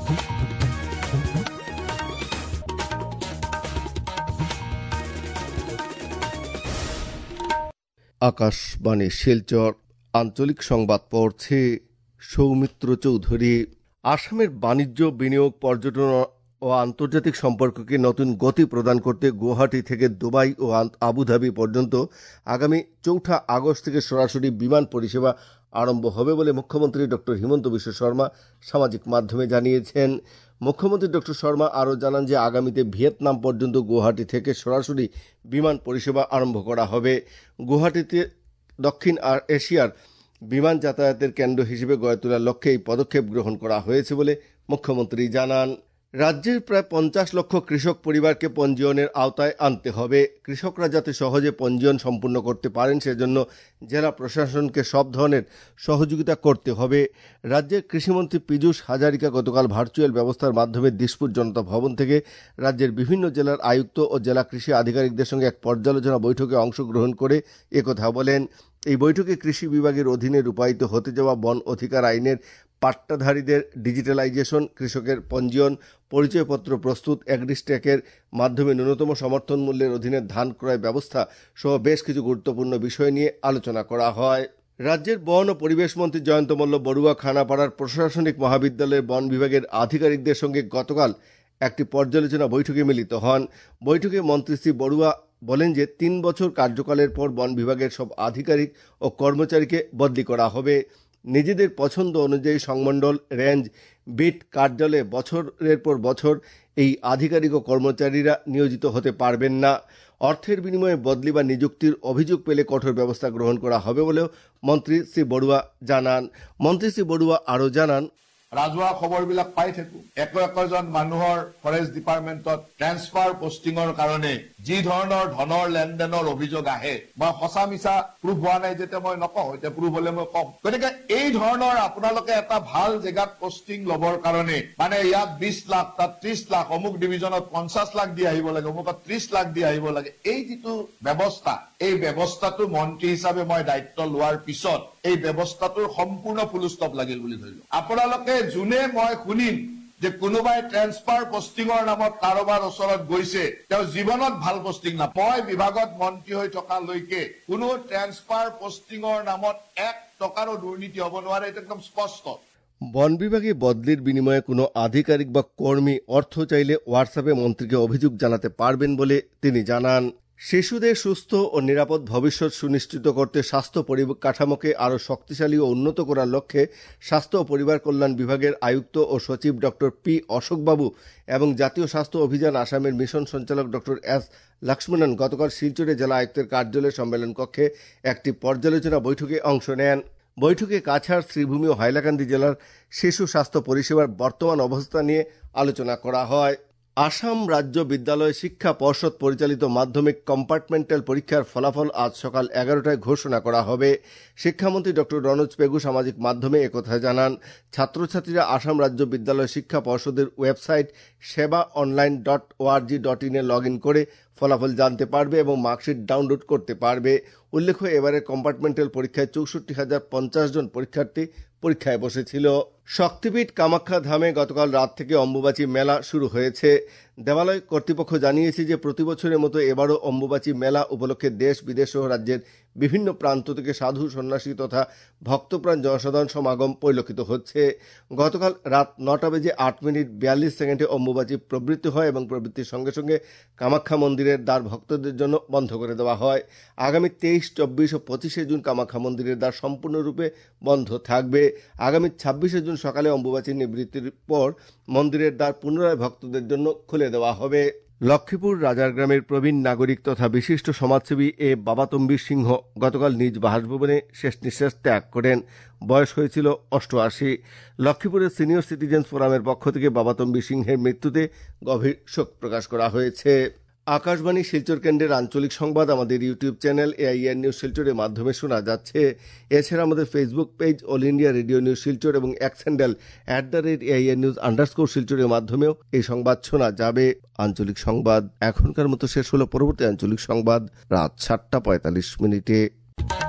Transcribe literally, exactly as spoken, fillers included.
আকাশবাণী শিলচর আঞ্চলিক সংবাদ পড়ছে সৌমিত্র চৌধুরী। আসামের বাণিজ্য, বিনিয়োগ, পর্যটন ও আন্তর্জাতিক সম্পর্ককে নতুন গতি প্রদান করতে গুয়াহাটি থেকে দুবাই ও আবুধাবি পর্যন্ত আগামী চৌঠা আগস্ট থেকে সরাসরি বিমান পরিষেবা আরম্ভ হবে বলে মুখ্যমন্ত্রী ডক্টর হিমন্ত বিশ্ব শর্মা সামাজিক মাধ্যমে জানিয়েছেন। মুখ্যমন্ত্রী ডক্টর শর্মা আরও জানান যে আগামীতে ভিয়েতনাম পর্যন্ত গুয়াহাটি থেকে সরাসরি বিমান পরিষেবা আরম্ভ করা হবে। গুয়াহাটিতে দক্ষিণ এশিয়ার বিমান যাতায়াতের কেন্দ্র হিসেবে গড়ে তোলার লক্ষ্যে এই পদক্ষেপ গ্রহণ করা হয়েছে বলে মুখ্যমন্ত্রী জানান। রাজ্যের প্রায় পঞ্চাশ লক্ষ কৃষক পরিবারকে পঞ্জীয়নের আওতায় আনতে হবে। কৃষকরা যাতে সহজে পঞ্জীয়ন সম্পূর্ণ করতে পারেন সেজন্য জেলা প্রশাসনকে সব ধরনের সহযোগিতা করতে হবে। রাজ্যের কৃষিমন্ত্রী পীযূষ হাজারিকা গতকাল ভার্চুয়াল ব্যবস্থার মাধ্যমে দিসপুর জনতা ভবন থেকে রাজ্যের বিভিন্ন জেলার আয়ুক্ত ও জেলা কৃষি আধিকারিকদের সঙ্গে এক পর্যালোচনা বৈঠকে অংশগ্রহণ করে একথা বলেন। এই বৈঠকে কৃষি বিভাগের অধীনে রূপায়িত হতে যাওয়া বন অধিকার আইনের পাট্টাধারীদের ডিজিটালাইজেশন, কৃষকের পঞ্জীয়ন, পরিচয়পত্র প্রস্তুত, এগ্রিস্ট্যাকের মাধ্যমে ন্যূনতম সমর্থন মূল্যের অধীনে ধান ক্রয় ব্যবস্থা সহ বেশ কিছু গুরুত্বপূর্ণ বিষয় নিয়ে আলোচনা করা হয়। রাজ্যের বন ও পরিবেশ মন্ত্রী জয়ন্ত মল্ল বড়ুয়া খানাপাড়ার প্রশাসনিক মহাবিদ্যালয়ের বন বিভাগের আধিকারিকদের সঙ্গে গতকাল একটি পর্যালোচনা বৈঠকে মিলিত হন। বৈঠকে মন্ত্রী শ্রী বড়ুয়া বলেন যে তিন বছর কার্যকালের পর বন বিভাগের সব আধিকারিক ও কর্মচারীকে বদলি করা হবে। নিজেদের পছন্দ অনুযায়ী সংমণ্ডল, রেঞ্জ, বিট কার্যালয়ে বছরের পর বছর এই আধিকারিক ও কর্মচারীরা নিয়োজিত হতে পারবেন না। অর্থের বিনিময়ে বদলি বা নিযুক্তির অভিযোগ পেলে কঠোর ব্যবস্থা গ্রহণ করা হবে বলেও মন্ত্রী শ্রী বড়ুয়া জানান। মন্ত্রী শ্রী বড়ুয়া আরও জানান, ৰাজহুৱা খবৰবিলাক পাই থাকো। একো একোজন মানুহৰ ফৰেষ্ট ডিপাৰ্টমেণ্টত ট্ৰেন্সফাৰ পোষ্টিঙৰ কাৰণে যি ধৰণৰ ধনৰ লেনদেনৰ অভিযোগ আহে, মই সঁচা মিছা প্ৰুফ হোৱা নাই যেতিয়া মই নকওঁ, এতিয়া প্ৰুফ হলে মই কম। গতিকে এই ধৰণৰ আপোনালোকে এটা ভাল জেগাত পোষ্টিং লবৰ কাৰণে মানে ইয়াত বিশ লাখ, তাত ত্ৰিশ লাখ, অমুক ডিভিজনত পঞ্চাশ লাখ দি আহিব লাগে, অমুকত ত্ৰিশ লাখ দি আহিব লাগে, এই যিটো ব্যৱস্থা, এই ব্যৱস্থাটো মন্ত্ৰী হিচাপে মই দায়িত্ব লোৱাৰ পিছত এই ব্যৱস্থাটোৰ সম্পূৰ্ণ ফুলষ্টপ লাগিল বুলি ধৰিলো। আপোনালোকে যোনে মই শুনিম যে কোনোবাই ট্ৰেন্সফাৰ পোষ্টিঙৰ নামত কাৰোবাৰ ওচৰত গৈছে, তেওঁ জীৱনত ভাল পোষ্টিং নাপায়। মই বিভাগত মন্ত্ৰী হৈ থকালৈকে কোনো ট্ৰেন্সফাৰ পোষ্টিঙৰ নামত এক টকাৰো দুৰ্নীতি হ'ব নোৱাৰে, এটা একদম স্পষ্ট। বন বিভাগে বদলির বিনিময়ে কোনো আধিকারিক বা কর্মী অর্থ চাইলে হোয়াটসঅ্যাপে মন্ত্রীকে অভিযোগ জানাতে পারবেন বলে তিনি জানান। শিশুদের সুস্থ ও নিরাপদ ভবিষ্যৎ সুনিশ্চিত করতে স্বাস্থ্য পরিকাঠামোকে আরও শক্তিশালী ও উন্নত করার লক্ষ্যে স্বাস্থ্য ও পরিবার কল্যাণ বিভাগের আয়ুক্ত ও সচিব ডক্টর পি অশোকবাবু এবং জাতীয় স্বাস্থ্য অভিযান আসামের মিশন সঞ্চালক ডক্টর এস লক্ষ্মণন গতকাল শিলচরে জেলা আয়ুক্তের কার্যালয় সম্মেলন কক্ষে একটি পর্যালোচনা বৈঠকে অংশ নেন। বৈঠকে কাছাড়, শ্রীভূমি ও হাইলাকান্দি জেলার শিশু স্বাস্থ্য পরিষেবার বর্তমান অবস্থা নিয়ে আলোচনা করা হয়। আসাম রাজ্য বিদ্যালয় শিক্ষা পর্ষদ পরিচালিত মাধ্যমিক কম্পার্টমেন্টাল পরীক্ষার ফলাফল আজ সকাল এগারোটায় ঘোষণা করা হবে। শিক্ষামন্ত্রী ডক্টর রনোজ পেগু সামাজিক মাধ্যমে একথা জানান। ছাত্রছাত্রীরা আসাম রাজ্য বিদ্যালয় শিক্ষা পর্ষদের website SEBA online dot org dot in এ লগ ইন করে ফলাফল জানতে পারবে এবং মার্কশিট ডাউনলোড করতে পারবে। উল্লেখ্য, এবারের কম্পার্টমেন্টাল পরীক্ষায় চৌষট্টি হাজার পঞ্চাশ জন পরীক্ষার্থী পরীক্ষায় বসেছিল। শক্তিপীঠ কামাখ্যা ধামে গতকাল রাত থেকে অম্বুবাচী মেলা শুরু হয়েছে। দেবালয় কর্তৃপক্ষ জানিয়েছে যে প্রতি বছরের মতো এবারও অম্বুবাচী মেলা উপলক্ষে দেশ বিদেশ সহ রাজ্যের বিভিন্ন প্রান্ত থেকে সাধু, সন্ন্যাসী তথা ভক্তপ্রাণ জনসাধারণ সমাগম পরিলক্ষিত হচ্ছে। গতকাল রাত নটা বেজে আট মিনিট বিয়াল্লিশ সেকেন্ডে অম্বুবাচী প্রবৃত্তি হয় এবং প্রবৃত্তির সঙ্গে সঙ্গে কামাখ্যা মন্দিরের দ্বার ভক্তদের জন্য বন্ধ করে দেওয়া হয়। আগামী তেইশ, চব্বিশ ও পঁচিশে জুন কামাখ্যা মন্দিরের দ্বার সম্পূর্ণরূপে বন্ধ থাকবে। আগামী ছাব্বিশে জুন সকালে অম্বুবাচী নিবৃত্তির পর মন্দিরের দ্বার পুনরায় ভক্তদের জন্য খুলে দেওয়া হবে। লক্ষ্মীপুর রাজারগ্রামের প্রবীণ নাগরিক তথা বিশিষ্ট সমাজসেবী এ বাবাতম্বী সিংহ গতকাল নিজ বাসভবনে শেষ নিঃশ্বাস ত্যাগ করেন। বয়স হয়েছিল অষ্টআশি। লক্ষ্মীপুরের সিনিয়র সিটিজেন্স ফোরামের পক্ষ থেকে বাবাতম্বী সিংহের মৃত্যুতে গভীর শোক প্রকাশ করা হয়েছে। আকাশবাণী শিলচর কেন্দ্রের আঞ্চলিক সংবাদ আমাদের ইউটিউব চ্যানেল এআইআর নিউজ শিলচরের মাধ্যমে শোনা যাচ্ছে। এছাড়া আমাদের Facebook page all India radio news Silchar এবং X handle at the rate AIR news underscore শিলচরের মাধ্যমেও এই সংবাদ শোনা যাবে। আঞ্চলিক সংবাদ এখনকার মতো শেষ হলো। পরবর্তী আঞ্চলিক সংবাদ রাত সাতটা পঁয়তাল্লিশ মিনিটে।